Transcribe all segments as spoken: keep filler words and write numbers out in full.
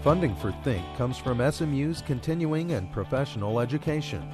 Funding for Think comes from S M U's continuing and professional education.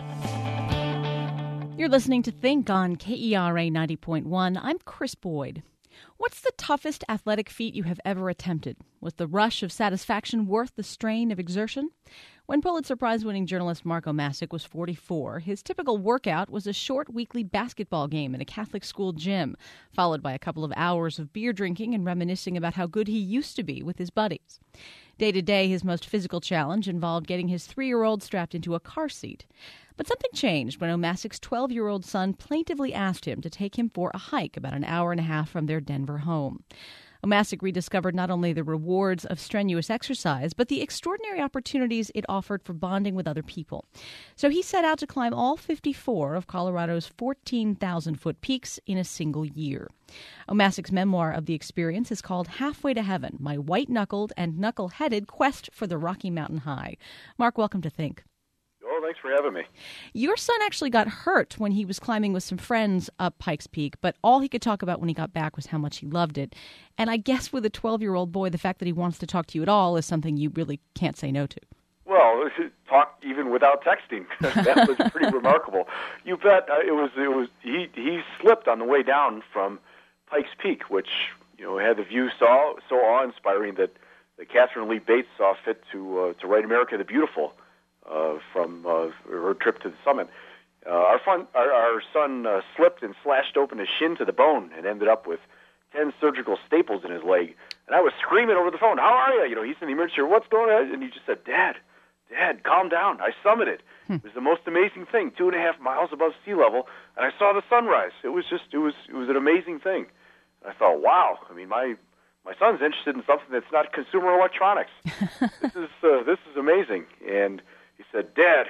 You're listening to Think on K E R A ninety point one. I'm Chris Boyd. What's the toughest athletic feat you have ever attempted? Was the rush of satisfaction worth the strain of exertion? When Pulitzer Prize-winning journalist Mark Omasic was forty-four, his typical workout was a short weekly basketball game in a Catholic school gym, followed by a couple of hours of beer drinking and reminiscing about how good he used to be with his buddies. Day to day, his most physical challenge involved getting his three-year-old strapped into a car seat. But something changed when Omasic's twelve-year-old son plaintively asked him to take him for a hike about an hour and a half from their Denver home. Omasic rediscovered not only the rewards of strenuous exercise, but the extraordinary opportunities it offered for bonding with other people. So he set out to climb all fifty-four of Colorado's fourteen thousand foot peaks in a single year. Omasic's memoir of the experience is called Halfway to Heaven, My White-Knuckled and Knuckle-Headed Quest for the Rocky Mountain High. Mark, welcome to Think. Oh, thanks for having me. Your son actually got hurt when he was climbing with some friends up Pikes Peak, but all he could talk about when he got back was how much he loved it. And I guess with a twelve-year-old boy, the fact that he wants to talk to you at all is something you really can't say no to. Well, talk even without texting. That was pretty remarkable. You bet. Uh, it was. It was. He he slipped on the way down from Pikes Peak, which you know had the view so so awe-inspiring that, that Catherine Lee Bates saw fit to uh, to write America the Beautiful. Uh, from uh, her trip to the summit. Uh, our, fun, our, our son uh, slipped and slashed open his shin to the bone and ended up with ten surgical staples in his leg. And I was screaming over the phone, "How are you?" You know, he's in the emergency room. "What's going on?" And he just said, "Dad, Dad, calm down. I summited. Hmm. It was the most amazing thing, two and a half miles above sea level, and I saw the sunrise. It was just, it was, it was an amazing thing." And I thought, wow. I mean, my my son's interested in something that's not consumer electronics. this is uh, this is amazing. And he said, "Dad,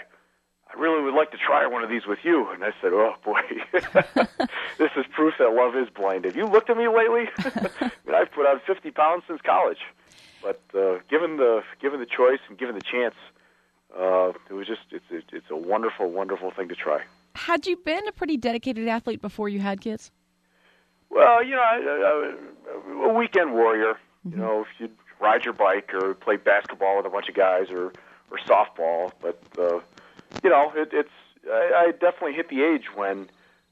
I really would like to try one of these with you." And I said, "Oh, boy, this is proof that love is blind. Have you looked at me lately?" I mean, I've put on fifty pounds since college. But uh, given the given the choice and given the chance, uh, it was just, it's, it's a wonderful, wonderful thing to try. Had you been a pretty dedicated athlete before you had kids? Well, you know, I, I, a weekend warrior. Mm-hmm. You know, if you'd ride your bike or play basketball with a bunch of guys or or softball, but, uh, you know, it, it's, I, I definitely hit the age when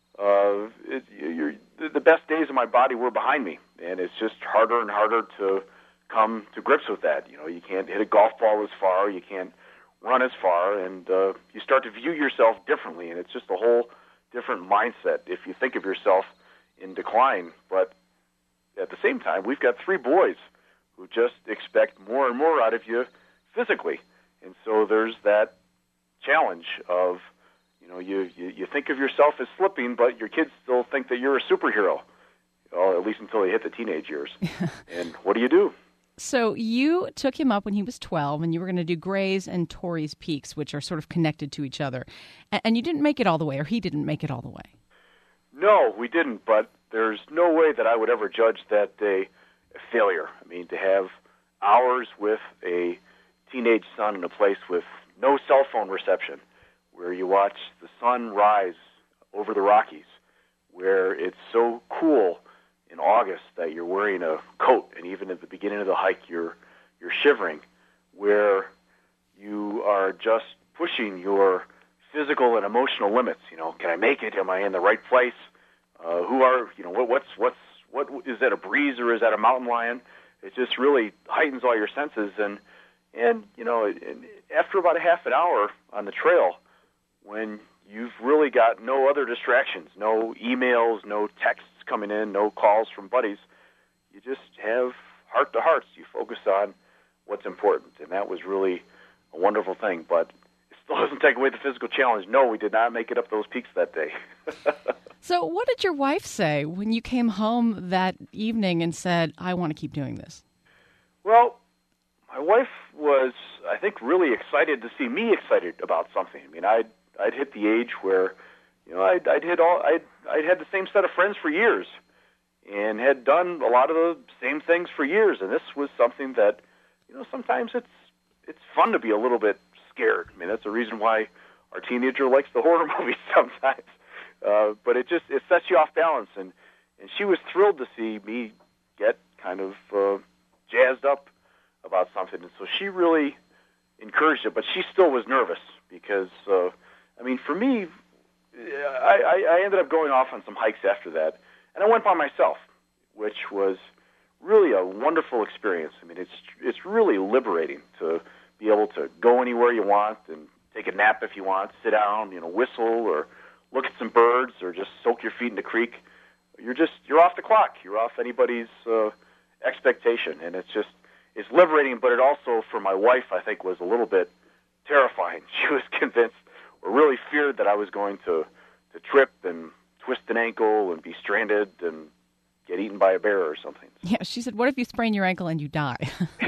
uh, it, you're, the best days of my body were behind me, and it's just harder and harder to come to grips with that. You know, you can't hit a golf ball as far, you can't run as far, and uh, you start to view yourself differently, and it's just a whole different mindset if you think of yourself in decline. But at the same time, we've got three boys who just expect more and more out of you physically. And so there's that challenge of, you know, you, you, you think of yourself as slipping, but your kids still think that you're a superhero, well, at least until they hit the teenage years. And what do you do? So you took him up when he was twelve, and you were going to do Gray's and Torrey's Peaks, which are sort of connected to each other. And you didn't make it all the way, or he didn't make it all the way. No, we didn't, but there's no way that I would ever judge that day a failure. I mean, to have hours with a teenage son in a place with no cell phone reception, where you watch the sun rise over the Rockies, where it's so cool in August that you're wearing a coat, and even at the beginning of the hike you're you're shivering, where you are just pushing your physical and emotional limits. You know, can I make it? Am I in the right place? Uh, who are you know what, what's what's what is that, a breeze or is that a mountain lion? It just really heightens all your senses. And And, you know, after about a half an hour on the trail, when you've really got no other distractions, no emails, no texts coming in, no calls from buddies, you just have heart-to-hearts. You focus on what's important, and that was really a wonderful thing. But it still doesn't take away the physical challenge. No, we did not make it up those peaks that day. So what did your wife say when you came home that evening and said, "I want to keep doing this"? Well, my wife was, I think, really excited to see me excited about something. I mean, I'd I'd hit the age where, you know, I'd I'd hit all I'd I'd had the same set of friends for years, and had done a lot of the same things for years. And this was something that, you know, sometimes it's it's fun to be a little bit scared. I mean, that's the reason why our teenager likes the horror movies sometimes. Uh, but it just it sets you off balance, and and she was thrilled to see me get kind of uh, jazzed up about something. And so she really encouraged it, but she still was nervous because, uh, I mean, for me, I, I ended up going off on some hikes after that, and I went by myself, which was really a wonderful experience. I mean, it's it's really liberating to be able to go anywhere you want and take a nap if you want, sit down, you know, whistle or look at some birds or just soak your feet in the creek. You're just you're off the clock. You're off anybody's uh, expectation, and it's just it's liberating. But it also, for my wife, I think, was a little bit terrifying. She was convinced or really feared that I was going to to trip and twist an ankle and be stranded and get eaten by a bear or something. Yeah, she said, what if you sprain your ankle and you die?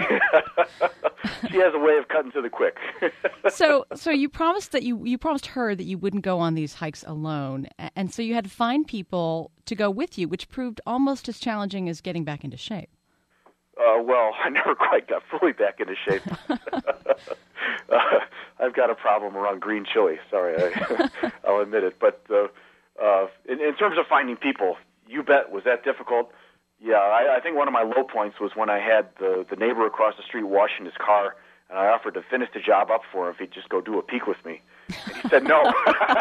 She has a way of cutting to the quick. so so you promised that you, you promised her that you wouldn't go on these hikes alone, and so you had to find people to go with you, which proved almost as challenging as getting back into shape. Uh, well, I never quite got fully back into shape. uh, I've got a problem around green chili. Sorry, I, I'll admit it. But uh, uh, in, in terms of finding people, you bet, was that difficult? Yeah, I, I think one of my low points was when I had the, the neighbor across the street washing his car, and I offered to finish the job up for him if he'd just go do a peek with me. And he said no.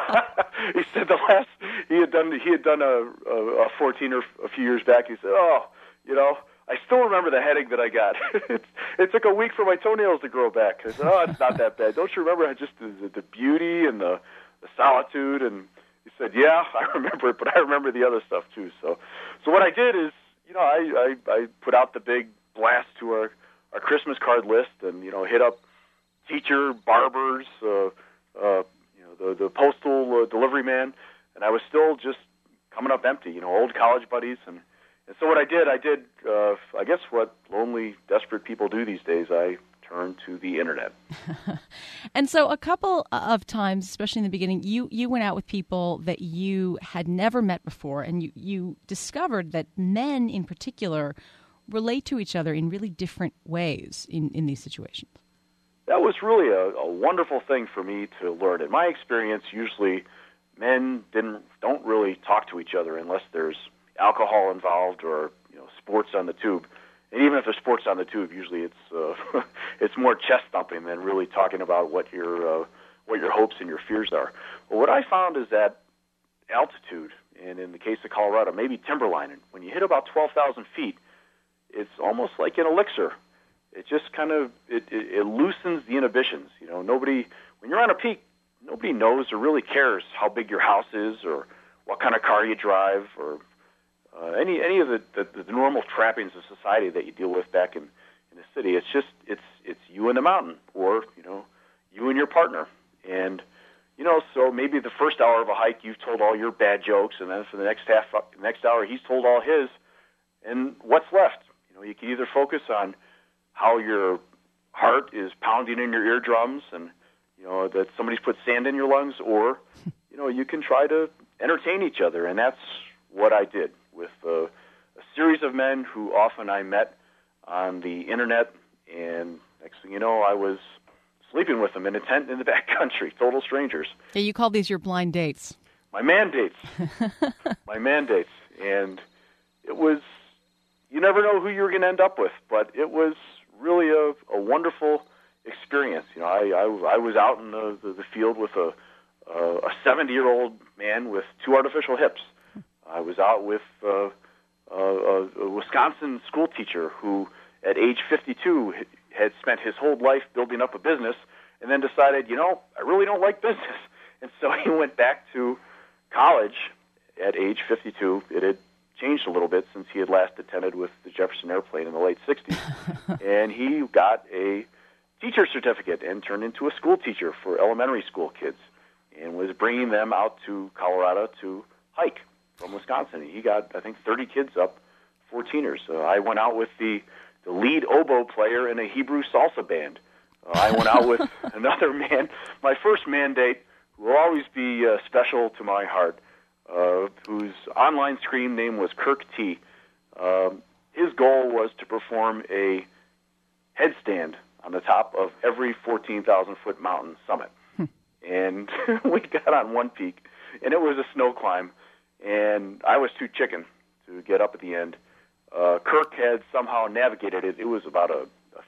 He said the last he had done he had done a, a, a fourteen or a few years back. He said, "Oh, you know, I still remember the headache that I got. it, it took a week for my toenails to grow back." I said, "Oh, it's not that bad. Don't you remember just the, the beauty and the, the solitude?" And he said, "Yeah, I remember it, but I remember the other stuff too." So, so what I did is, you know, I, I, I put out the big blast to our, our Christmas card list, and you know, hit up teacher, barbers, uh, uh, you know, the the postal uh, delivery man, and I was still just coming up empty. You know, old college buddies, and and so what I did, I did, uh, I guess what lonely, desperate people do these days. I turned to the internet. And so a couple of times, especially in the beginning, you, you went out with people that you had never met before, and you, you discovered that men in particular relate to each other in really different ways in, in these situations. That was really a, a wonderful thing for me to learn. In my experience, usually men didn't don't really talk to each other unless there's alcohol involved or, you know, sports on the tube. And even if there's sports on the tube, usually it's uh, it's more chest thumping than really talking about what your uh, what your hopes and your fears are. But what I found is that altitude, and in the case of Colorado, maybe timberlining, when you hit about twelve thousand feet, it's almost like an elixir. It just kind of it, it, it loosens the inhibitions. You know, nobody when you're on a peak, nobody knows or really cares how big your house is or what kind of car you drive or Uh, any any of the, the, the normal trappings of society that you deal with back in, in the city. It's just it's it's you and the mountain, or you know, you and your partner, and you know. So maybe the first hour of a hike, you've told all your bad jokes, and then for the next half, the next hour, he's told all his. And what's left? You know, you can either focus on how your heart is pounding in your eardrums, and you know that somebody's put sand in your lungs, or you know you can try to entertain each other, and that's what I did with uh, a series of men who often I met on the internet, and next thing you know, I was sleeping with them in a tent in the backcountry, total strangers. Yeah, you call these your blind dates. My mandates. My mandates. And it was, you never know who you're going to end up with, but it was really a, a wonderful experience. You know, I, I, I was out in the, the, the field with a, a seventy-year-old man with two artificial hips. I was out with uh, a, a Wisconsin school teacher who, at age fifty-two, had spent his whole life building up a business and then decided, you know, I really don't like business. And so he went back to college at age fifty-two. It had changed a little bit since he had last attended with the Jefferson Airplane in the late sixties. And he got a teacher certificate and turned into a school teacher for elementary school kids and was bringing them out to Colorado to hike from Wisconsin. He got, I think, thirty kids up, fourteeners. Uh, I went out with the, the lead oboe player in a Hebrew salsa band. Uh, I went out with another man, my first mandate, who will always be uh, special to my heart, uh, whose online screen name was Kirk T. Um, his goal was to perform a headstand on the top of every fourteen thousand foot mountain summit. And we got on one peak, and it was a snow climb. And I was too chicken to get up at the end. Uh, Kirk had somehow navigated it. It was about a, a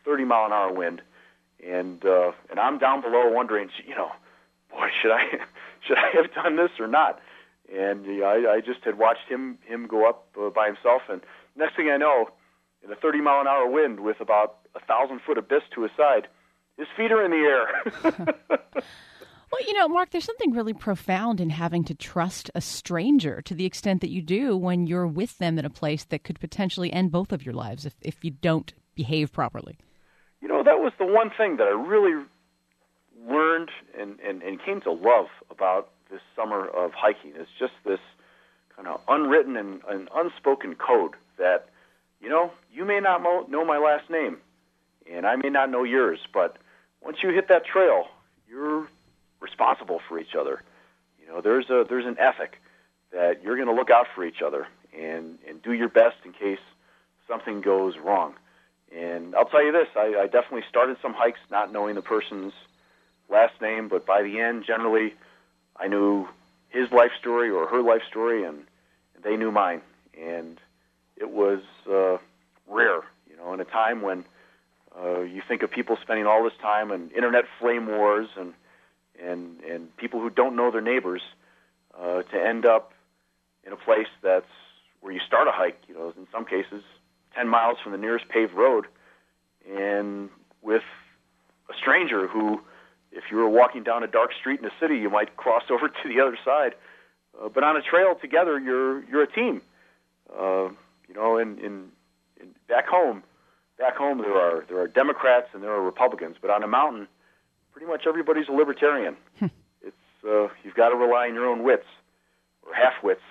thirty mile an hour wind, and uh, and I'm down below wondering, you know, boy, should I should I have done this or not? And you know, I, I just had watched him him go up uh, by himself, and next thing I know, in a thirty mile an hour wind with about a thousand foot abyss to his side, his feet are in the air. Well, you know, Mark, there's something really profound in having to trust a stranger to the extent that you do when you're with them in a place that could potentially end both of your lives if, if you don't behave properly. You know, that was the one thing that I really learned and, and, and came to love about this summer of hiking. It's just this kind of unwritten and, and unspoken code that, you know, you may not mo- know my last name, and I may not know yours, but once you hit that trail, you're responsible for each other. You know, there's a there's an ethic that you're going to look out for each other and, and do your best in case something goes wrong. And I'll tell you this, I, I definitely started some hikes not knowing the person's last name, but by the end, generally, I knew his life story or her life story, and, and they knew mine. And it was uh, rare, you know, in a time when uh, you think of people spending all this time in internet flame wars and and and people who don't know their neighbors, uh, to end up in a place that's where you start a hike, you know, in some cases, ten miles from the nearest paved road, and with a stranger who, if you were walking down a dark street in a city, you might cross over to the other side. Uh, but on a trail together, you're you're a team. Uh, you know, in, in, in back home, back home there are there are Democrats and there are Republicans, but on a mountain, pretty much everybody's a libertarian. It's uh, you've got to rely on your own wits or half wits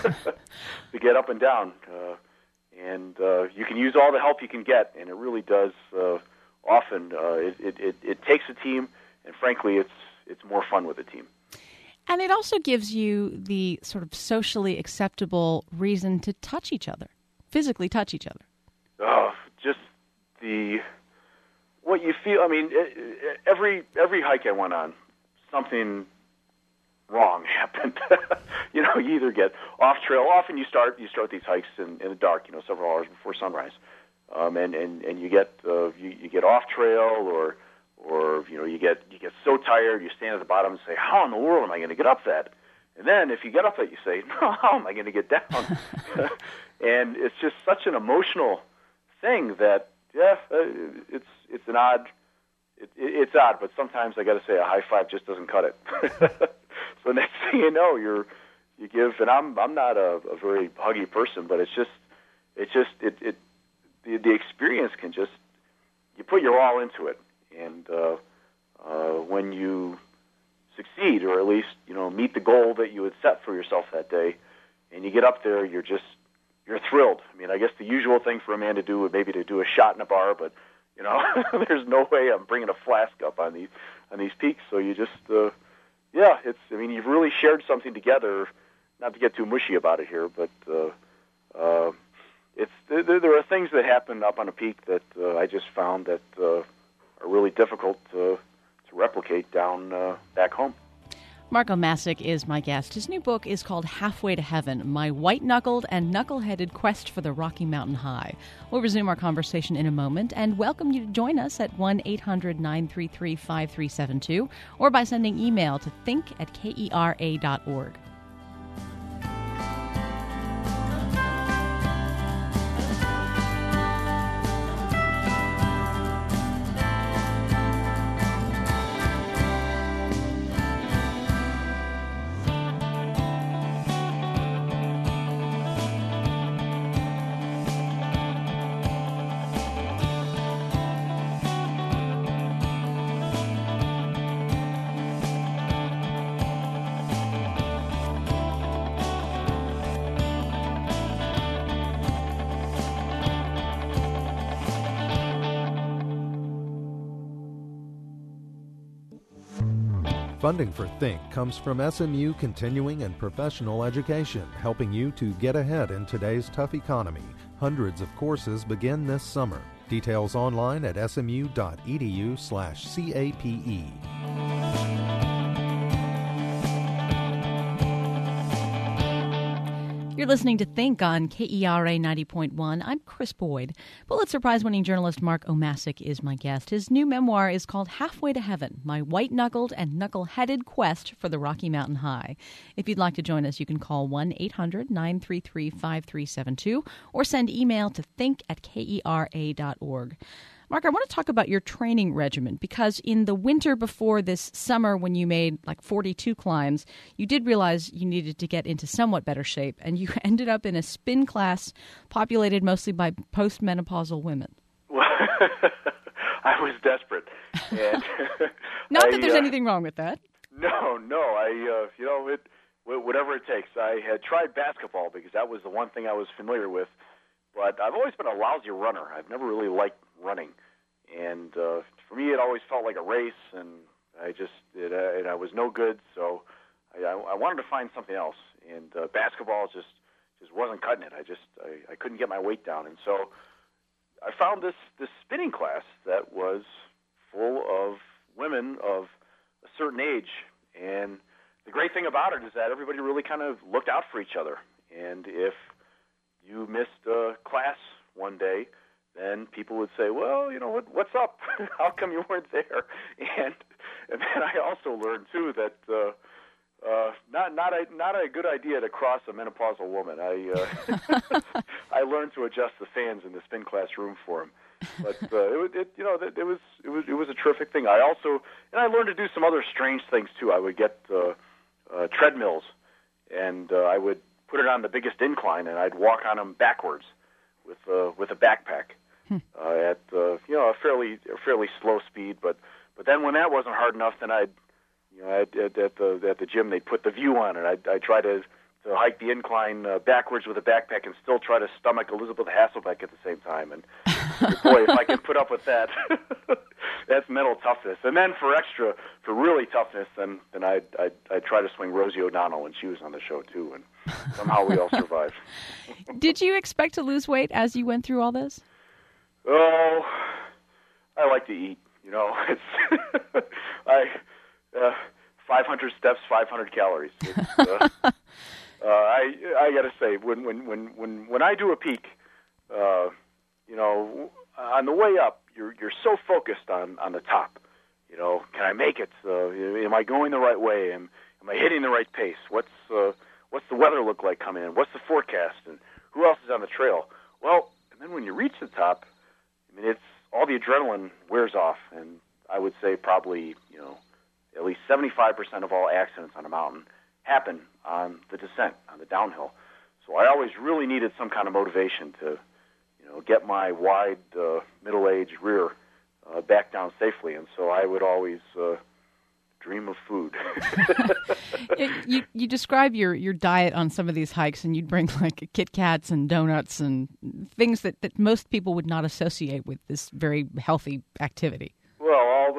to get up and down, uh, and uh, you can use all the help you can get, and it really does. Uh, often, uh, it, it, it it takes a team, and frankly, it's it's more fun with a team. And it also gives you the sort of socially acceptable reason to touch each other, physically touch each other. Oh, just the. What you feel, I mean, every every hike I went on, something wrong happened. You know, you either get off trail. Often you start you start these hikes in, in the dark, you know, several hours before sunrise, um, and, and, and you get uh, you, you get off trail, or or you know you get you get so tired you stand at the bottom and say, how in the world am I going to get up that? And then if you get up that, you say, no, how am I going to get down? And it's just such an emotional thing that. Yeah, uh, it's it's an odd, it, it, it's odd, but sometimes I got to say a high five just doesn't cut it. So next thing you know, you're you give, and I'm I'm not a, a very huggy person, but it's just it's just it it the, the experience can just you put your all into it, and uh, uh, when you succeed, or at least you know meet the goal that you had set for yourself that day, and you get up there, you're just You're thrilled. I mean, I guess the usual thing for a man to do would maybe to do a shot in a bar, but you know, there's no way I'm bringing a flask up on these on these peaks. So you just, uh, yeah, it's. I mean, you've really shared something together. Not to get too mushy about it here, but uh, uh, it's there, there are things that happen up on a peak that uh, I just found that uh, are really difficult to to replicate down uh, back home. Mark Omasic is my guest. His new book is called Halfway to Heaven, My White-Knuckled and Knuckle-Headed Quest for the Rocky Mountain High. We'll resume our conversation in a moment and welcome you to join us at one eight hundred nine three three five three seven two or by sending email to think at kera dot org. Funding for Think comes from S M U Continuing and Professional Education, helping you to get ahead in today's tough economy. Hundreds of courses begin this summer. Details online at smu.edu slash CAPE. You're listening to Think on K E R A ninety point one. I'm Chris Boyd. Pulitzer Prize-winning journalist Mark Omasic is my guest. His new memoir is called Halfway to Heaven, My White-Knuckled and Knuckle-Headed Quest for the Rocky Mountain High. If you'd like to join us, you can call one eight hundred nine three three five three seven two or send email to think at K E R A dot org. Mark, I want to talk about your training regimen because in the winter before this summer when you made like forty-two climbs, you did realize you needed to get into somewhat better shape, and you ended up in a spin class populated mostly by postmenopausal women. Well, I was desperate. And Not I, that there's uh, anything wrong with that. No, no. I, uh, you know, it, whatever it takes. I had tried basketball because that was the one thing I was familiar with. But I've always been a lousy runner. I've never really liked running, and uh, for me, it always felt like a race, and I just it, uh, and I was no good. So I, I wanted to find something else, and uh, basketball just just wasn't cutting it. I just I, I couldn't get my weight down, and so I found this this spinning class that was full of women of a certain age, and the great thing about it is that everybody really kind of looked out for each other, and if you missed a class one day, then people would say, well, you know, what, what's up? How come you weren't there? And and then I also learned, too, that uh, uh, not not a, not a good idea to cross a menopausal woman. I uh, I learned to adjust the fans in the spin class room for them. But uh, it, it, you know, it, it was it was it was a terrific thing. I also and I learned to do some other strange things too. I would get uh, uh, treadmills, and uh, I would put it on the biggest incline, and I'd walk on them backwards with uh, with a backpack hmm. uh, at uh, you know a fairly a fairly slow speed. But but then when that wasn't hard enough, then I'd you know I'd, at, at the at the gym they'd put the view on it. I'd, I'd try to to hike the incline uh, backwards with a backpack and still try to stomach Elizabeth Hasselbeck at the same time. And boy, if I can put up with that, that's mental toughness. And then for extra, for really toughness, then then I'd, I'd, I'd try to swing Rosie O'Donnell when she was on the show too. And somehow we all survived. Did you expect to lose weight as you went through all this? Oh, I like to eat. You know, it's I uh, five hundred steps, five hundred calories. It's, uh, Uh, I I got to say, when when when when when I do a peak, uh, you know, on the way up, you're you're so focused on, on the top. You know, can I make it? Uh, am I going the right way? Am am I hitting the right pace? What's uh, what's the weather look like coming in? What's the forecast? And who else is on the trail? Well, and then when you reach the top, I mean, it's all the adrenaline wears off, and I would say probably you know at least seventy-five percent of all accidents on a mountain happen on the descent, on the downhill. So I always really needed some kind of motivation to, you know, get my wide, uh, middle-aged rear uh, back down safely. And so I would always uh, dream of food. it, you you describe your, your diet on some of these hikes, and you'd bring like Kit Kats and donuts and things that, that most people would not associate with this very healthy activity. Well, all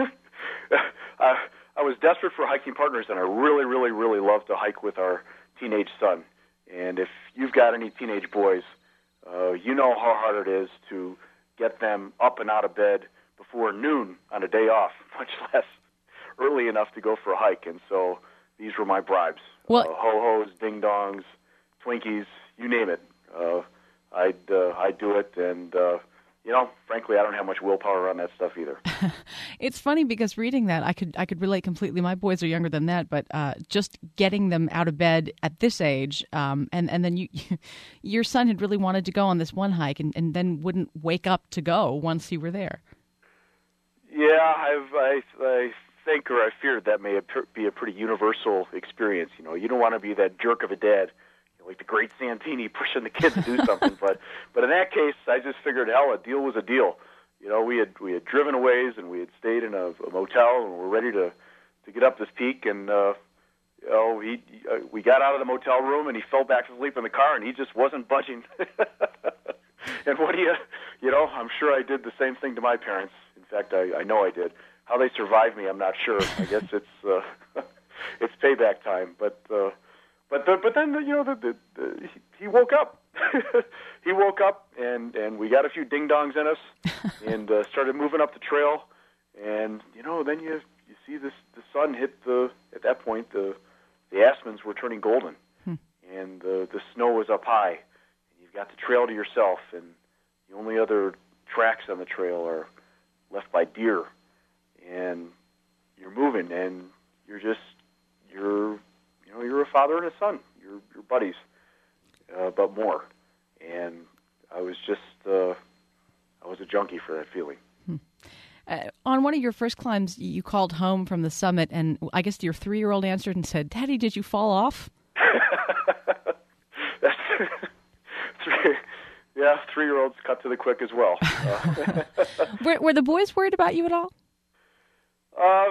uh, I was desperate for hiking partners, and I really, really, really love to hike with our teenage son. And if you've got any teenage boys, uh, you know how hard it is to get them up and out of bed before noon on a day off, much less early enough to go for a hike. And so these were my bribes. Well, uh, ho-hos, ding-dongs, Twinkies, you name it. Uh, I'd, uh, I'd do it, and... Uh, You know, frankly, I don't have much willpower on that stuff either. It's funny because reading that, I could I could relate completely. My boys are younger than that, but uh, just getting them out of bed at this age, um, and and then you, your son had really wanted to go on this one hike, and, and then wouldn't wake up to go once you were there. Yeah, I've, I I think or I feared that may be a pretty universal experience. You know, you don't want to be that jerk of a dad, like the great Santini pushing the kid to do something. but but in that case, I just figured, hell, a deal was a deal. You know, we had we had driven a ways, and we had stayed in a, a motel, and we're ready to, to get up this peak. And uh, you know, he uh, we got out of the motel room, and he fell back to sleep in the car, and he just wasn't budging. And what do you, you know, I'm sure I did the same thing to my parents. In fact, I, I know I did. How they survived me, I'm not sure. I guess it's uh, it's payback time, but. Uh, But the, but then you know the, the, the, he woke up. He woke up and, and we got a few ding dongs in us and uh, started moving up the trail. And you know then you you see this the sun hit the at that point the the aspens were turning golden. Hmm. and the the snow was up high, and you've got the trail to yourself, and the only other tracks on the trail are left by deer, and you're moving, and you're just you're you know you're a father and a son, you're you're buddies, uh, but more, and I was just uh, I was a junkie for that feeling. Hmm. Uh, on one of your first climbs, you called home from the summit, and I guess your three-year-old answered and said, "Daddy, did you fall off?" That's three, yeah, three-year-olds cut to the quick as well. Uh, were, were the boys worried about you at all? Uh,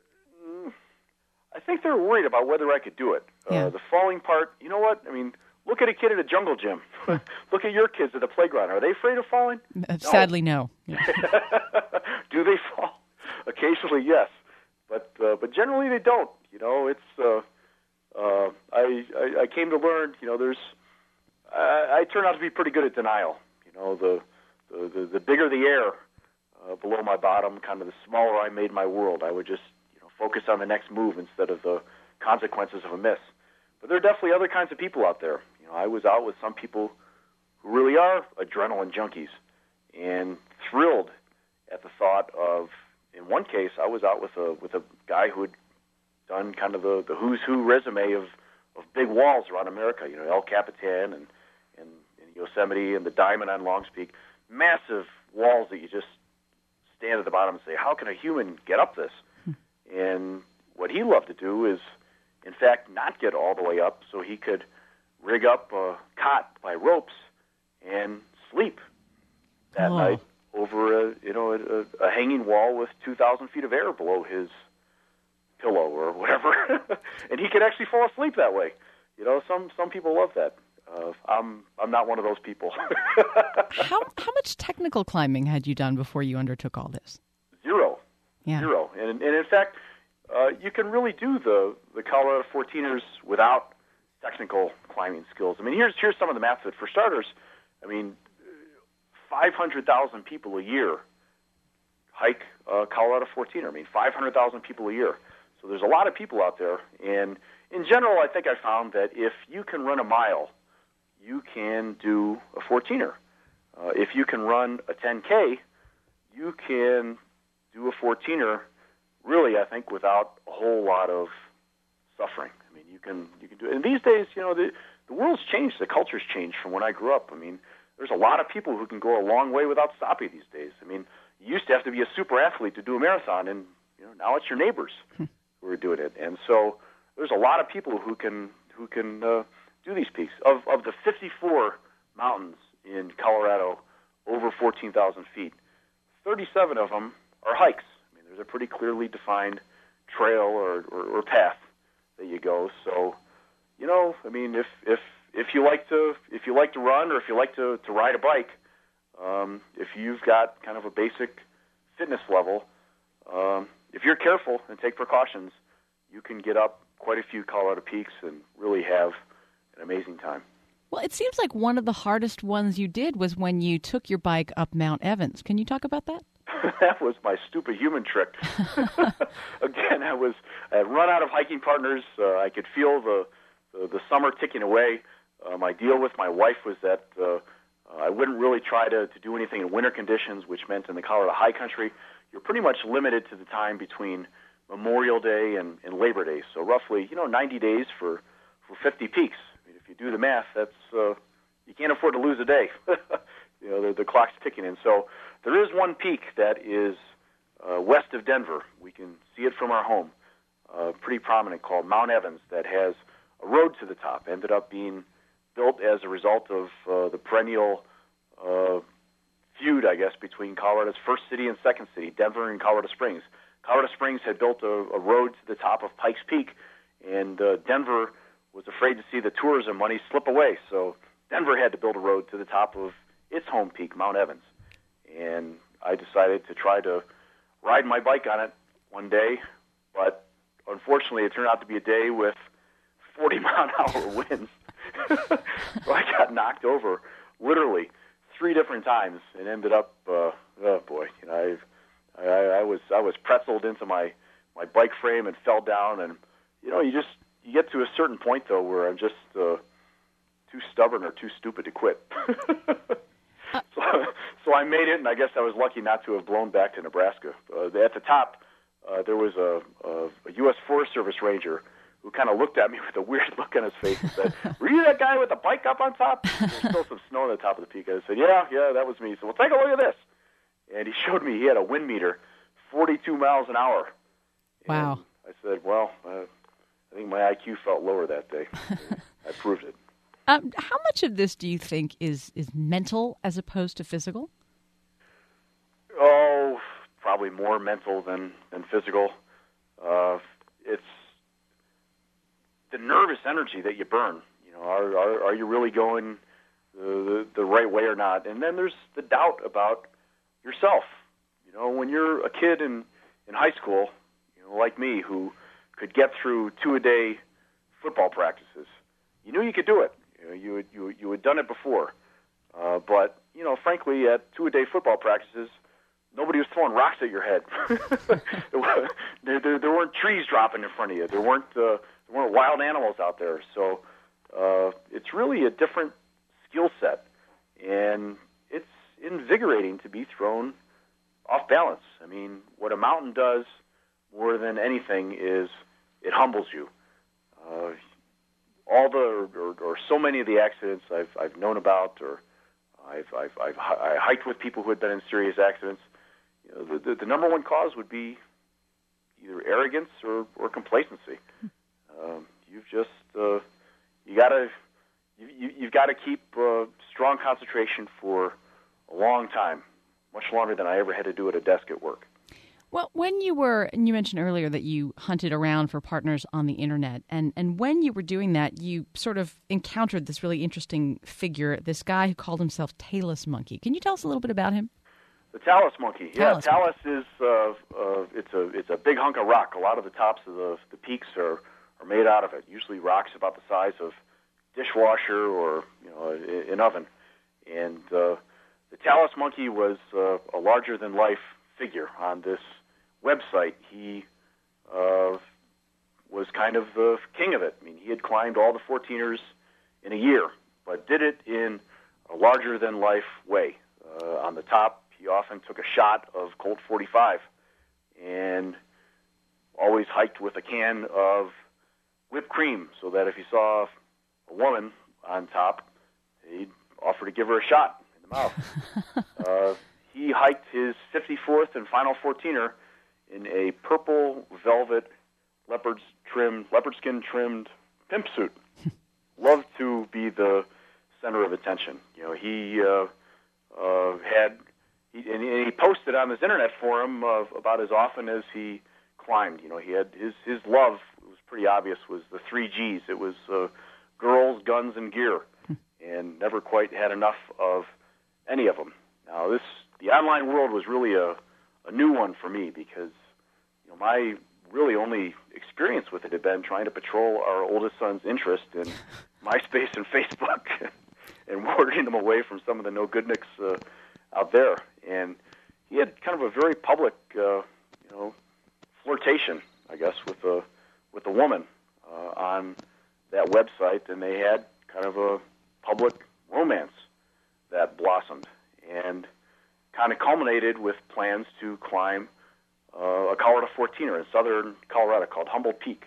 I think they were worried about whether I could do it. Yeah. Uh, the falling part, you know what? I mean, look at a kid at a jungle gym. Look at your kids at the playground. Are they afraid of falling? Uh, sadly, no. no. Do they fall? Occasionally, yes, but uh, but generally they don't. You know, it's. Uh, uh, I, I I came to learn. You know, there's. I, I turn out to be pretty good at denial. You know, the the the, the bigger the air uh, below my bottom, kind of the smaller I made my world. I would just you know focus on the next move instead of the consequences of a miss. But there are definitely other kinds of people out there. You know, I was out with some people who really are adrenaline junkies and thrilled at the thought of, in one case, I was out with a with a guy who had done kind of the, the who's who resume of, of big walls around America. You know, El Capitan and, and, and Yosemite and the Diamond on Longs Peak. Massive walls that you just stand at the bottom and say, how can a human get up this? And what he loved to do is, in fact, not get all the way up so he could rig up a cot by ropes and sleep that oh. night over a you know a, a hanging wall with two thousand feet of air below his pillow or whatever, and he could actually fall asleep that way. You know, some some people love that. Uh, I'm I'm not one of those people. how how much technical climbing had you done before you undertook all this? Zero, yeah. zero, and and in fact, uh, you can really do the the Colorado fourteeners without technical climbing skills. I mean, here's here's some of the math of it. For starters, I mean, five hundred thousand people a year hike uh, Colorado fourteener. I mean, five hundred thousand people a year. So there's a lot of people out there. And in general, I think I found that if you can run a mile, you can do a fourteener. Uh, if you can run a ten K, you can do a fourteener, really, I think, without a whole lot of suffering. I mean, you can you can do it. And these days, you know, the, the world's changed. The culture's changed from when I grew up. I mean, there's a lot of people who can go a long way without stopping these days. I mean, you used to have to be a super athlete to do a marathon, and you know now it's your neighbors who are doing it. And so there's a lot of people who can who can uh, do these peaks. Of of the fifty-four mountains in Colorado over fourteen thousand feet, thirty-seven of them are hikes. I mean, there's a pretty clearly defined trail or, or, or path that you go. So, you know, I mean, if if if you like to if you like to run or if you like to, to ride a bike, um, if you've got kind of a basic fitness level, um, if you're careful and take precautions, you can get up quite a few Colorado peaks and really have an amazing time. Well, it seems like one of the hardest ones you did was when you took your bike up Mount Evans. Can you talk about that? That was my stupid human trick. Again, I was I had run out of hiking partners. Uh, I could feel the, the the summer ticking away. Uh, my deal with my wife was that uh, I wouldn't really try to, to do anything in winter conditions, which meant in the Colorado high country, you're pretty much limited to the time between Memorial Day and, and Labor Day. So roughly, you know, ninety days for, for fifty peaks. I mean, if you do the math, that's uh, you can't afford to lose a day. You know, the, the clock's ticking in. So there is one peak that is uh, west of Denver. We can see it from our home, uh, pretty prominent, called Mount Evans, that has a road to the top. Ended up being built as a result of uh, the perennial uh, feud, I guess, between Colorado's first city and second city, Denver and Colorado Springs. Colorado Springs had built a, a road to the top of Pikes Peak, and uh, Denver was afraid to see the tourism money slip away. So Denver had to build a road to the top of its home peak, Mount Evans. And I decided to try to ride my bike on it one day, but unfortunately it turned out to be a day with forty mile an hour winds. So I got knocked over literally three different times and ended up, uh, oh boy, you know, I, I, I was I was pretzeled into my, my bike frame and fell down. And you know, you just you get to a certain point though where I'm just uh, too stubborn or too stupid to quit. uh, so, so I made it, and I guess I was lucky not to have blown back to Nebraska. Uh, at the top, uh, there was a, a, a U S Forest Service ranger who kind of looked at me with a weird look on his face and said, "Were you that guy with the bike up on top?" There's still some snow on the top of the peak. I said, "Yeah, yeah, that was me." He said, "Well, take a look at this." And he showed me he had a wind meter, forty-two miles an hour. Wow. And I said, well, uh, I think my I Q felt lower that day. I proved it. Um, how much of this do you think is, is mental as opposed to physical? Oh, probably more mental than, than physical. Uh, it's the nervous energy that you burn. You know, are are, are you really going the, the the right way or not? And then there's the doubt about yourself. You know, when you're a kid in, in high school, you know, like me, who could get through two-a-day football practices, you knew you could do it. You know, you had, you, you had done it before. Uh, but, you know, frankly, at two-a-day football practices, nobody was throwing rocks at your head. there, there, there weren't trees dropping in front of you. There weren't uh, there weren't wild animals out there. So uh, it's really a different skill set, and it's invigorating to be thrown off balance. I mean, what a mountain does more than anything is it humbles you. Uh, all the or, or so many of the accidents I've I've known about, or I've I've, I've I hiked with people who had been in serious accidents. You know, the, the, the number one cause would be either arrogance or, or complacency. Um, you've just uh, you gotta you, you, you've got to keep uh, strong concentration for a long time, much longer than I ever had to do at a desk at work. Well, when you were, and you mentioned earlier that you hunted around for partners on the internet, and, and when you were doing that, you sort of encountered this really interesting figure, this guy who called himself Talus Monkey. Can you tell us a little bit about him? The Talus Monkey. Talus yeah, Talus is uh, uh, it's a it's a big hunk of rock. A lot of the tops of the the peaks are, are made out of it. Usually rocks about the size of dishwasher or you know an oven. And uh, the Talus Monkey was uh, a larger than life figure on this website. He uh, was kind of the king of it. I mean, he had climbed all the fourteeners in a year, but did it in a larger than life way. Uh, on the top, he often took a shot of Colt forty-five and always hiked with a can of whipped cream so that if he saw a woman on top, he'd offer to give her a shot in the mouth. uh, he hiked his fifty-fourth and final fourteener in a purple velvet leopard trimmed, leopard skin trimmed pimp suit. Loved to be the center of attention. You know, he uh, uh, had he, and he posted on his internet forum of about as often as he climbed. You know, he had his his love, it was pretty obvious, was the three G's. It was uh, girls, guns, and gear, and never quite had enough of any of them. Now, this the online world was really a, a new one for me because you know my really only experience with it had been trying to patrol our oldest son's interest in MySpace and Facebook and warding him away from some of the no-goodniks uh, out there. And he had kind of a very public, uh, you know, flirtation, I guess, with a with a woman uh, on that website, and they had kind of a public romance that blossomed and kind of culminated with plans to climb uh, a Colorado fourteener in southern Colorado called Humboldt Peak.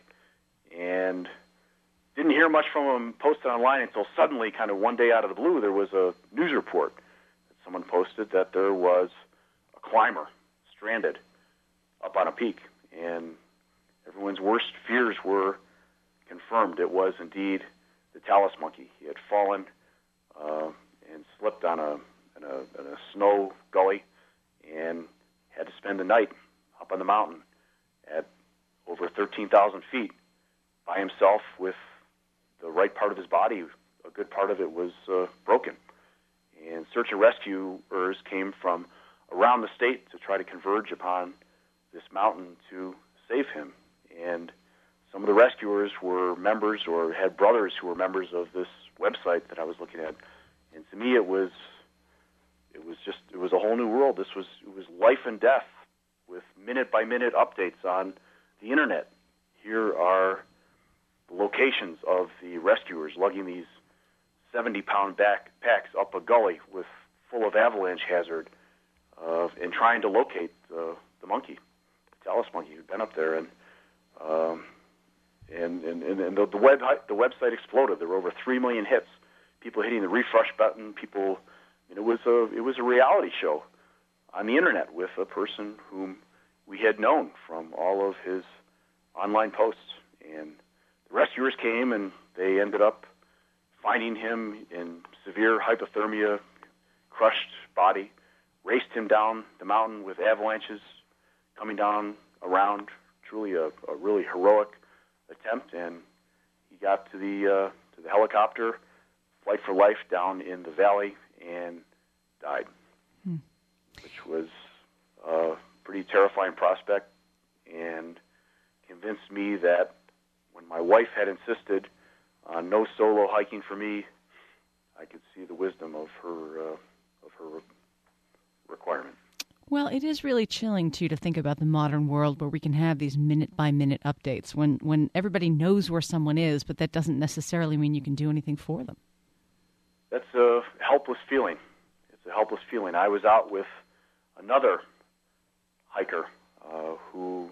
And didn't hear much from him posted online until suddenly, kind of one day out of the blue, there was a news report that someone posted that there was a climber stranded up on a peak. And everyone's worst fears were confirmed. It was indeed the Talus Monkey. He had fallen uh, and slipped on a in, a in a snow gully and had to spend the night up on the mountain at over thirteen thousand feet by himself with the right part of his body. A good part of it was uh, broken. And search and rescuers came from around the state to try to converge upon this mountain to save him. And some of the rescuers were members or had brothers who were members of this website that I was looking at. And to me, it was it was just it was a whole new world. This was it was life and death with minute by minute updates on the internet. Here are the locations of the rescuers lugging these seventy-pound backpacks up a gully with full of avalanche hazard, uh, and trying to locate uh, the monkey, the Talus monkey who'd been up there, and um, and and, and the, the web the website exploded. There were over three million hits. People hitting the refresh button. People, you know, it was a it was a reality show on the internet with a person whom we had known from all of his online posts. And the rescuers came, and they ended up finding him in severe hypothermia, crushed body, raced him down the mountain with avalanches coming down around. Truly a, a really heroic attempt, and he got to the uh, to the helicopter, flight for life down in the valley, and died, hmm. which was a pretty terrifying prospect, and convinced me that when my wife had insisted on no solo hiking for me, I could see the wisdom of her uh, of her re- requirement. Well, it is really chilling, too, to think about the modern world where we can have these minute-by-minute updates when, when everybody knows where someone is, but that doesn't necessarily mean you can do anything for them. That's a helpless feeling. It's a helpless feeling. I was out with another hiker uh, who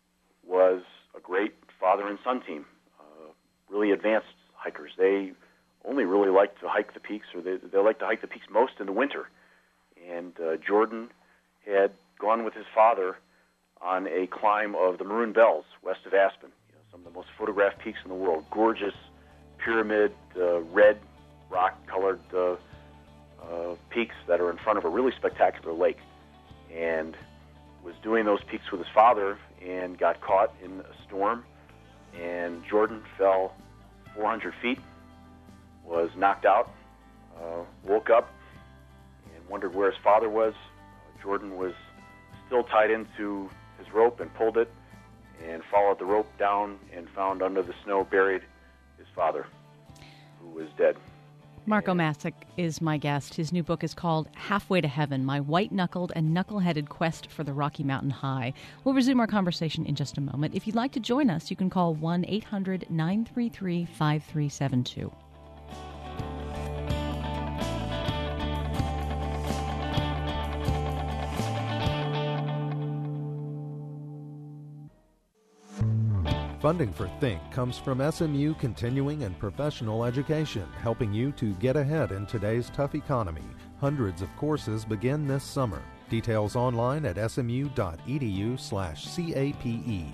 was a great father and son team, uh, really advanced hikers. They only really like to hike the peaks, or they, they like to hike the peaks most in the winter. And uh, Jordan had gone with his father on a climb of the Maroon Bells west of Aspen, you know, some of the most photographed peaks in the world, gorgeous pyramid, uh, red rock-colored uh, uh, peaks that are in front of a really spectacular lake, and was doing those peaks with his father and got caught in a storm, and Jordan fell four hundred feet, was knocked out, uh, woke up, and wondered where his father was. Jordan was still tied into his rope and pulled it and followed the rope down and found under the snow, buried his father, who was dead. Marco Masick is my guest. His new book is called Halfway to Heaven, My White-Knuckled and Knuckle-Headed Quest for the Rocky Mountain High. We'll resume our conversation in just a moment. If you'd like to join us, you can call one eight hundred nine three three five three seven two. Funding for Think comes from S M U Continuing and Professional Education, helping you to get ahead in today's tough economy. Hundreds of courses begin this summer. Details online at smu.edu slash CAPE.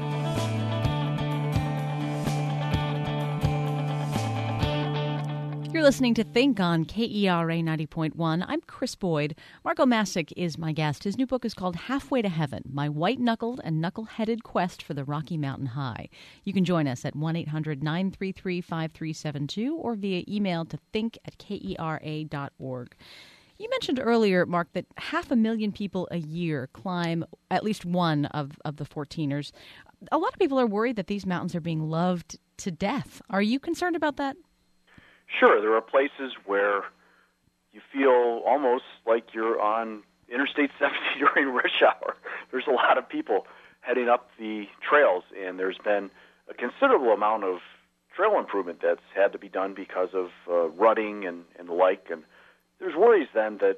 You're listening to Think on K E R A ninety point one. I'm Chris Boyd. Marco Masick is my guest. His new book is called Halfway to Heaven, My White-Knuckled and Knuckle-Headed Quest for the Rocky Mountain High. You can join us at one eight hundred nine three three five three seven two or via email to think at kera dot org. You mentioned earlier, Mark, that half a million people a year climb at least one of, of the fourteeners. A lot of people are worried that these mountains are being loved to death. Are you concerned about that? Sure, there are places where you feel almost like you're on Interstate seventy during rush hour. There's a lot of people heading up the trails, and there's been a considerable amount of trail improvement that's had to be done because of uh, rutting and, and the like. And there's worries then that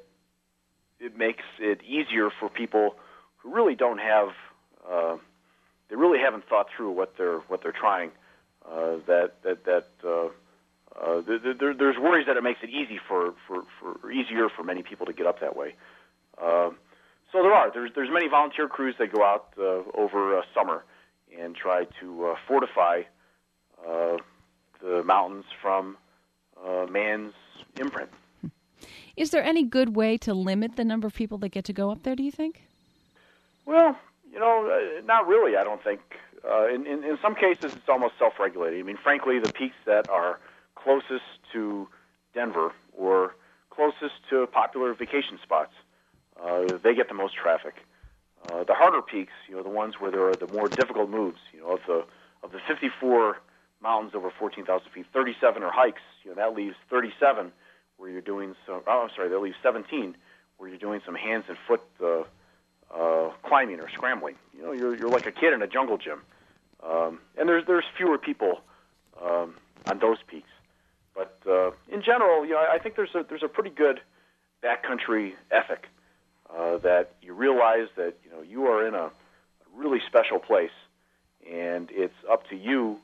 it makes it easier for people who really don't have, uh, they really haven't thought through what they're what they're trying. Uh, that that that. Uh, Uh, there, there, there's worries that it makes it easy for, for, for easier for many people to get up that way. Uh, so there are. There's, there's many volunteer crews that go out uh, over uh, summer and try to uh, fortify uh, the mountains from uh, man's imprint. Is there any good way to limit the number of people that get to go up there, do you think? Well, you know, uh, not really, I don't think. Uh, in, in, in some cases, it's almost self-regulating. I mean, frankly, the peaks that are closest to Denver or closest to popular vacation spots, uh, they get the most traffic. Uh, the harder peaks, you know, the ones where there are the more difficult moves, you know, of the of the fifty-four mountains over fourteen thousand feet, thirty-seven are hikes. You know, that leaves thirty-seven where you're doing some. Oh, I'm sorry, that leaves seventeen where you're doing some hands and foot uh, uh, climbing or scrambling. You know, you're you're like a kid in a jungle gym, um, and there's there's fewer people um, on those peaks. But uh, in general, you know, I think there's a there's a pretty good backcountry ethic uh, that you realize that you know you are in a, a really special place, and it's up to you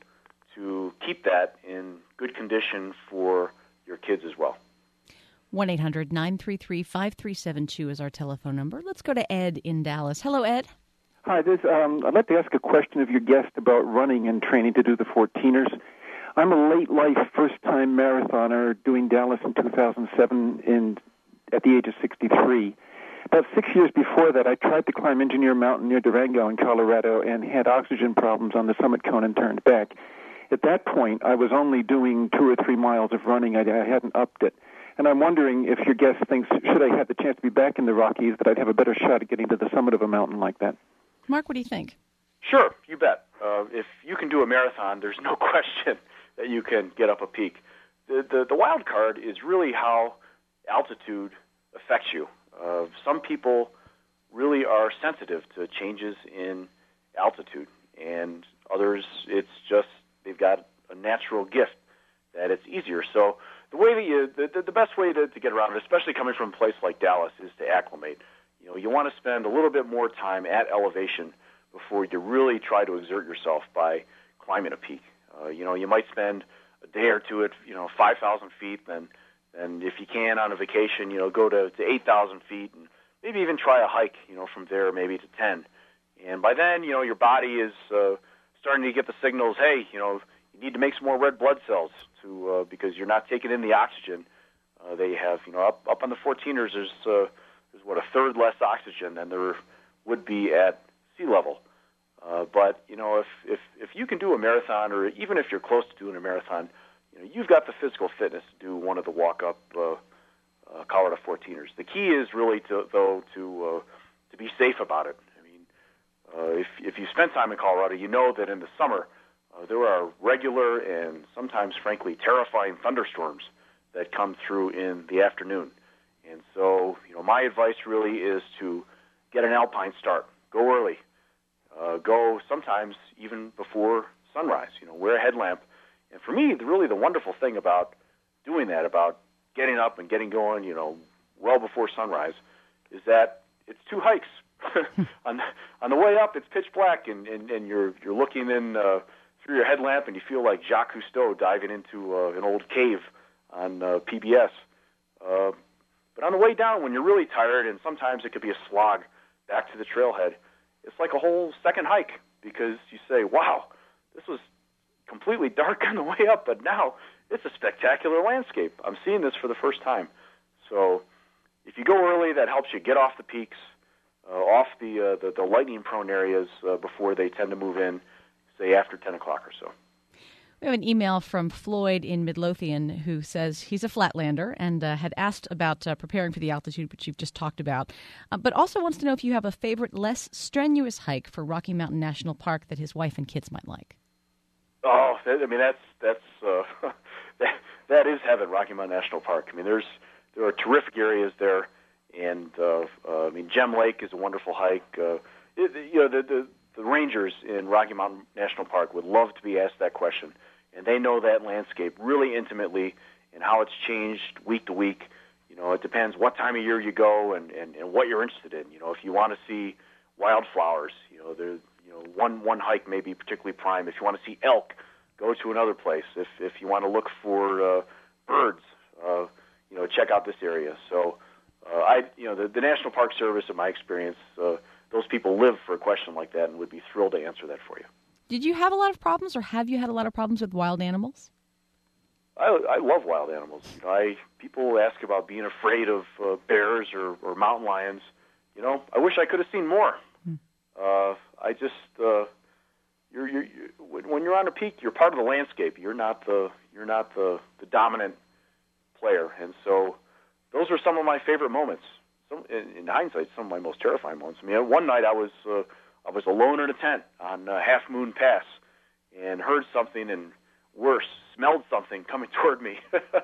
to keep that in good condition for your kids as well. one eight hundred nine three three five three seven two is our telephone number. Let's go to Ed in Dallas. Hello, Ed. Hi, this, um, I'd like to ask a question of your guest about running and training to do the fourteeners. I'm a late-life, first-time marathoner doing Dallas in two thousand seven in, at the age of sixty-three. About six years before that, I tried to climb Engineer Mountain near Durango in Colorado and had oxygen problems on the summit cone and turned back. At that point, I was only doing two or three miles of running. I, I hadn't upped it. And I'm wondering if your guest thinks, should I have the chance to be back in the Rockies, that I'd have a better shot at getting to the summit of a mountain like that. Mark, what do you think? Sure, you bet. Uh, if you can do a marathon, there's no question that you can get up a peak. The, the, the wild card is really how altitude affects you. Uh, some people really are sensitive to changes in altitude, and others, it's just they've got a natural gift that it's easier. So the way that you, the, the best way to, to get around it, especially coming from a place like Dallas, is to acclimate. You know, you want to spend a little bit more time at elevation before you really try to exert yourself by climbing a peak. Uh, you know, you might spend a day or two at, you know, five thousand feet, then, and if you can on a vacation, you know, go to, to eight thousand feet, and maybe even try a hike, you know, from there maybe to ten. And by then, you know, your body is uh, starting to get the signals, hey, you know, you need to make some more red blood cells to uh, because you're not taking in the oxygen uh, they have. You know, up, up on the fourteeners, there's... Uh, There's, what, a third less oxygen than there would be at sea level. Uh, but, you know, if, if, if you can do a marathon, or even if you're close to doing a marathon, you know, you've got the physical fitness to do one of the walk-up uh, uh, Colorado fourteeners. The key is really, to, though, to uh, to be safe about it. I mean, uh, if, if you spend time in Colorado, you know that in the summer uh, there are regular and sometimes, frankly, terrifying thunderstorms that come through in the afternoon. And so, you know, my advice really is to get an alpine start. Go early. Uh, go sometimes even before sunrise. You know, wear a headlamp. And for me, the, really the wonderful thing about doing that, about getting up and getting going, you know, well before sunrise, is that it's two hikes. on on the way up, it's pitch black, and, and, and you're you're looking in uh, through your headlamp, and you feel like Jacques Cousteau diving into uh, an old cave on uh, P B S. Uh, But on the way down, when you're really tired, and sometimes it could be a slog back to the trailhead, it's like a whole second hike, because you say, wow, this was completely dark on the way up, but now it's a spectacular landscape. I'm seeing this for the first time. So if you go early, that helps you get off the peaks, uh, off the, uh, the, the lightning-prone areas uh, before they tend to move in, say, after ten o'clock or so. We have an email from Floyd in Midlothian who says he's a flatlander and uh, had asked about uh, preparing for the altitude, which you've just talked about, uh, but also wants to know if you have a favorite, less strenuous hike for Rocky Mountain National Park that his wife and kids might like. Oh, I mean, that's that's uh, that, that is heaven, Rocky Mountain National Park. I mean, there's there are terrific areas there, and uh, uh, I mean, Gem Lake is a wonderful hike. Uh, it, you know, the, the the rangers in Rocky Mountain National Park would love to be asked that question. And they know that landscape really intimately and how it's changed week to week. You know, it depends what time of year you go and, and, and what you're interested in. You know, if you want to see wildflowers, you know, there, you know, one one hike may be particularly prime. If you want to see elk, go to another place. If if you want to look for uh, birds, uh, you know, check out this area. So, uh, I, you know, the, the National Park Service, in my experience, uh, those people live for a question like that and would be thrilled to answer that for you. Did you have a lot of problems, or have you had a lot of problems with wild animals? I, I love wild animals. You know, I people ask about being afraid of uh, bears or, or mountain lions. You know, I wish I could have seen more. Hmm. Uh, I just uh, you're, you're, you're when you're on a peak, you're part of the landscape. You're not the you're not the, the dominant player, and so those are some of my favorite moments. Some, in, in hindsight, some of my most terrifying moments. I mean, one night I was. Uh, I was alone in a tent on uh, Half Moon Pass and heard something, and worse, smelled something coming toward me.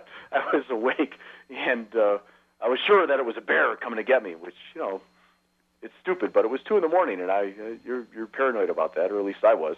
I was awake, and uh, I was sure that it was a bear coming to get me, which, you know, it's stupid, but it was two in the morning, and I uh, you're, you're paranoid about that, or at least I was.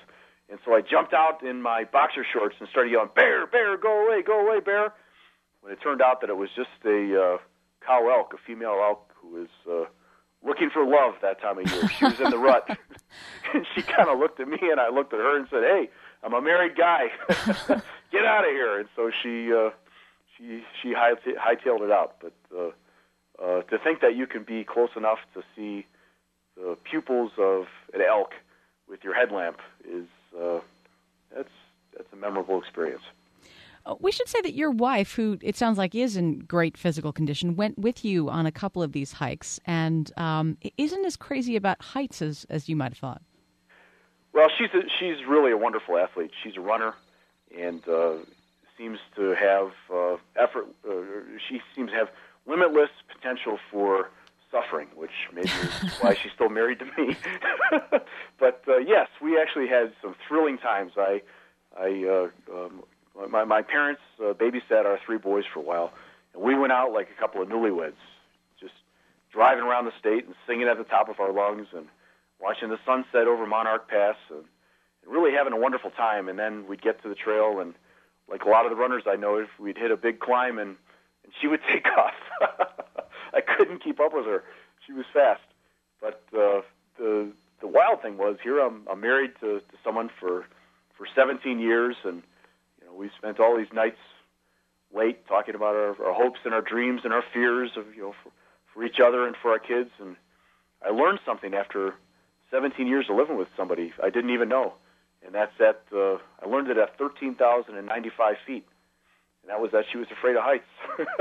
And so I jumped out in my boxer shorts and started yelling, "Bear, bear, go away, go away, bear!" When it turned out that it was just a uh, cow elk, a female elk, who was uh, looking for love that time of year. She was in the rut. And she kind of looked at me, and I looked at her and said, "Hey, I'm a married guy. Get out of here!" And so she uh, she she high, hightailed it out. But uh, uh, to think that you can be close enough to see the pupils of an elk with your headlamp is uh, that's that's a memorable experience. We should say that your wife, who it sounds like is in great physical condition, went with you on a couple of these hikes and um, isn't as crazy about heights as, as you might have thought. Well, she's a, she's really a wonderful athlete. She's a runner and uh, seems to have uh, effort. Uh, she seems to have limitless potential for suffering, which maybe is why she's still married to me. But uh, yes, we actually had some thrilling times. I I. Uh, um, My, my parents uh, babysat our three boys for a while, and we went out like a couple of newlyweds, just driving around the state and singing at the top of our lungs and watching the sunset over Monarch Pass and, and really having a wonderful time. And then we'd get to the trail, and like a lot of the runners I know, if we'd hit a big climb, and, and she would take off. I couldn't keep up with her. She was fast. But uh, the the wild thing was, here I'm, I'm married to, to someone for, for seventeen years, and we spent all these nights late talking about our, our hopes and our dreams and our fears of you know for, for each other and for our kids. And I learned something after seventeen years of living with somebody I didn't even know, and that's at uh, I learned it at thirteen thousand ninety-five feet, and that was that she was afraid of heights.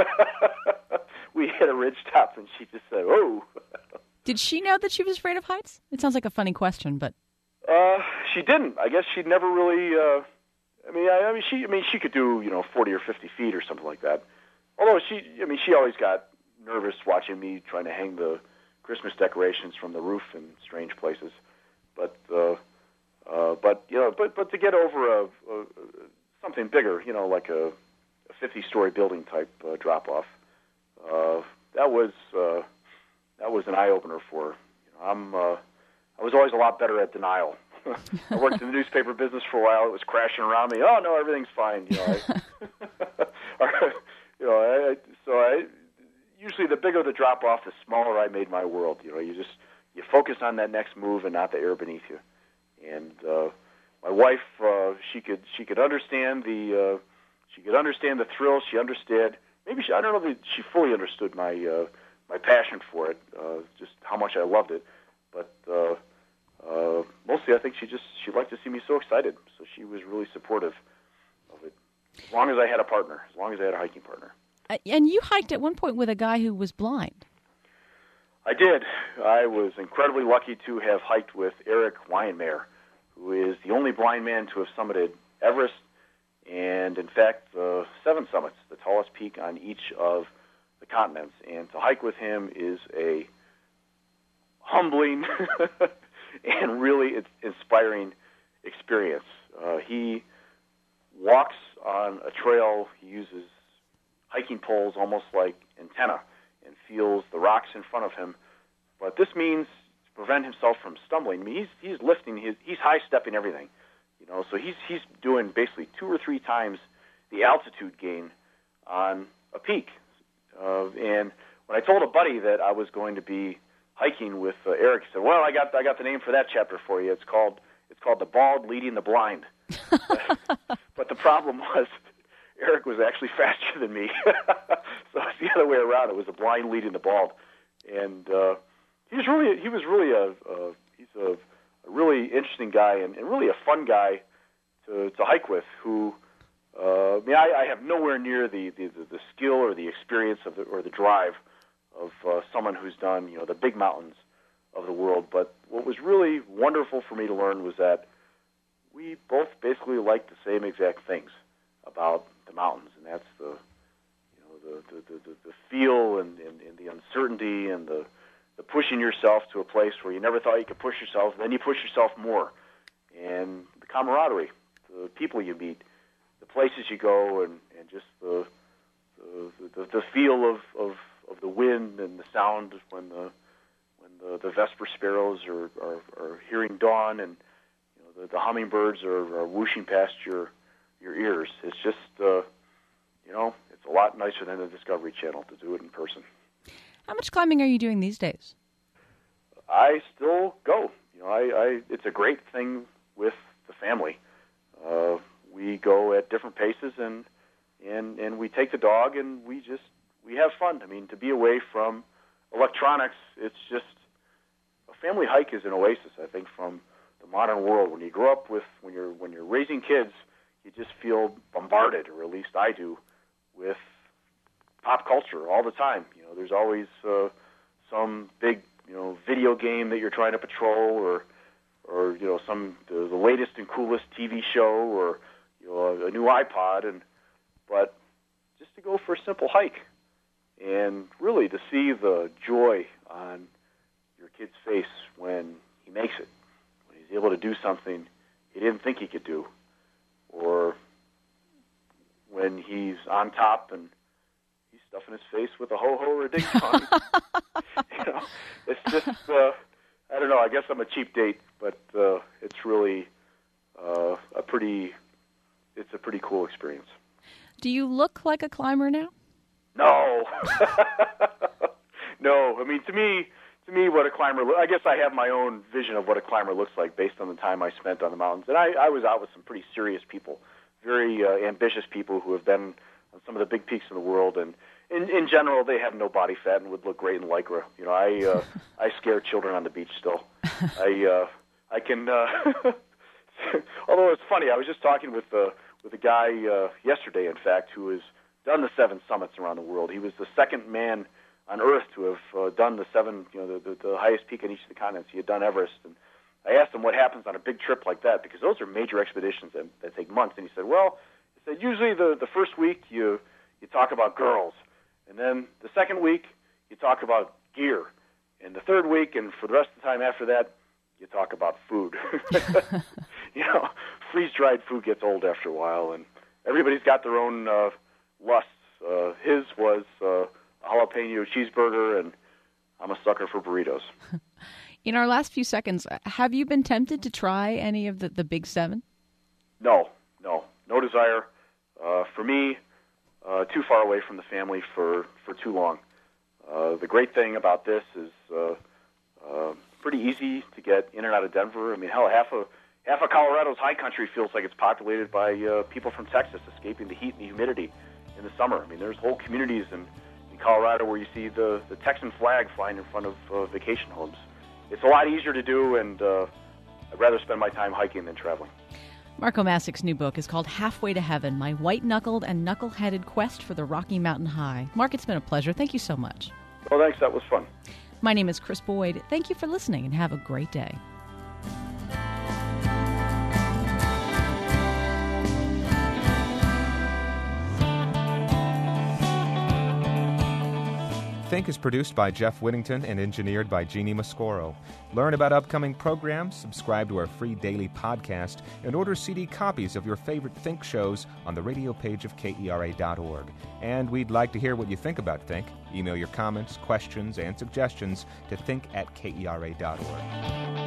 We hit a ridge top, and she just said, "Oh." Did she know that she was afraid of heights? It sounds like a funny question, but uh, she didn't. I guess she'd never really. Uh, I mean, I, I mean, she. I mean, she could do, you know, forty or fifty feet or something like that. Although she, I mean, she always got nervous watching me trying to hang the Christmas decorations from the roof in strange places. But, uh, uh, but you know, but but to get over a, a something bigger, you know, like a, a fifty-story building type uh, drop off, uh, that was uh, that was an eye opener for her. You know, I'm. Uh, I was always a lot better at denial. I worked in the newspaper business for a while. It was crashing around me. Oh no, everything's fine. You know, I, you know. I, so I usually the bigger the drop off, the smaller I made my world. You know, you just you focus on that next move and not the air beneath you. And uh, my wife, uh, she could she could understand the uh, she could understand the thrill. She understood. Maybe she, I don't know that she fully understood my uh, my passion for it. Uh, just how much I loved it, but. Uh, Uh, mostly, I think she just she liked to see me so excited, so she was really supportive of it. As long as I had a partner, as long as I had a hiking partner. Uh, and you hiked at one point with a guy who was blind. I did. I was incredibly lucky to have hiked with Eric Weihenmayer, who is the only blind man to have summited Everest, and in fact, uh, seven summits, the tallest peak on each of the continents. And to hike with him is a humbling and really inspiring experience. Uh, he walks on a trail. He uses hiking poles almost like antenna and feels the rocks in front of him. But this means to prevent himself from stumbling. I mean, he's he's lifting. His, he's high stepping everything. You know, so he's he's doing basically two or three times the altitude gain on a peak. Uh, and when I told a buddy that I was going to be hiking with uh, Eric, he said, "Well, I got I got the name for that chapter for you. It's called it's called The Bald Leading the Blind." But the problem was Eric was actually faster than me, so it's the other way around. It was the blind leading the bald, and uh, he was really he was really a, a he's a, a really interesting guy and, and really a fun guy to to hike with. Who uh, I mean, I, I have nowhere near the, the, the skill or the experience of the, or the drive of uh, someone who's done, you know, the big mountains of the world. But what was really wonderful for me to learn was that we both basically like the same exact things about the mountains, and that's the, you know, the the, the, the feel and, and, and the uncertainty and the, the pushing yourself to a place where you never thought you could push yourself, and then you push yourself more, and the camaraderie, the people you meet, the places you go, and, and just the the, the, the feel of, of of the wind and the sound when the when the, the vesper sparrows are, are, are hearing dawn, and you know the, the hummingbirds are, are whooshing past your your ears. It's just, uh, you know, it's a lot nicer than the Discovery Channel to do it in person. How much climbing are you doing these days? I still go. You know, I, I it's a great thing with the family. Uh, we go at different paces, and and and we take the dog, and we just we have fun. I mean, to be away from electronics, it's just a family hike is an oasis, I think, from the modern world. When you grow up with when you're when you're raising kids, you just feel bombarded, or at least I do, with pop culture all the time. You know, there's always uh, some big, you know, video game that you're trying to patrol, or, or you know, some the, the latest and coolest T V show, or you know, a, a new iPod, and but just to go for a simple hike, and really to see the joy on your kid's face when he makes it, when he's able to do something he didn't think he could do, or when he's on top and he's stuffing his face with a ho-ho or a ding-dong. You know, it's just, uh, I don't know, I guess I'm a cheap date, but uh, it's really uh, a pretty, it's a pretty cool experience. Do you look like a climber now? No. No, I mean, to me, to me, what a climber, I guess I have my own vision of what a climber looks like based on the time I spent on the mountains. And I, I was out with some pretty serious people, very uh, ambitious people who have been on some of the big peaks in the world, and in, in general, they have no body fat and would look great in Lycra. You know, I uh, I scare children on the beach still. I uh, I can. Uh, although it's funny, I was just talking with uh, with a guy uh, yesterday, in fact, who has done the seven summits around the world. He was the second man on Earth to have uh, done the seven, you know, the, the, the highest peak on each of the continents. He had done Everest, and I asked him what happens on a big trip like that, because those are major expeditions that, that take months. And he said, well, he said usually the, the first week you you talk about girls, and then the second week you talk about gear, and the third week and for the rest of the time after that you talk about food. You know, freeze-dried food gets old after a while, and everybody's got their own uh, lusts. Uh, his was uh, a jalapeno cheeseburger, and I'm a sucker for burritos. In our last few seconds, have you been tempted to try any of the, the big seven? No, no, no desire. Uh, for me, uh, too far away from the family for, for too long. Uh, the great thing about this is uh, uh, pretty easy to get in and out of Denver. I mean, hell, half of half of Colorado's high country feels like it's populated by uh, people from Texas escaping the heat and the humidity in the summer. I mean, there's whole communities in, in Colorado where you see the, the Texan flag flying in front of uh, vacation homes. It's a lot easier to do, and uh, I'd rather spend my time hiking than traveling. Marco Masik's new book is called Halfway to Heaven, My White-Knuckled and Knuckle-Headed Quest for the Rocky Mountain High. Mark, it's been a pleasure. Thank you so much. Well, thanks. That was fun. My name is Chris Boyd. Thank you for listening, and have a great day. Think is produced by Jeff Whittington and engineered by Jeannie Mascoro. Learn about upcoming programs, subscribe to our free daily podcast, and order C D copies of your favorite Think shows on the radio page of K E R A dot org. And we'd like to hear what you think about Think. Email your comments, questions, and suggestions to think at K E R A dot org.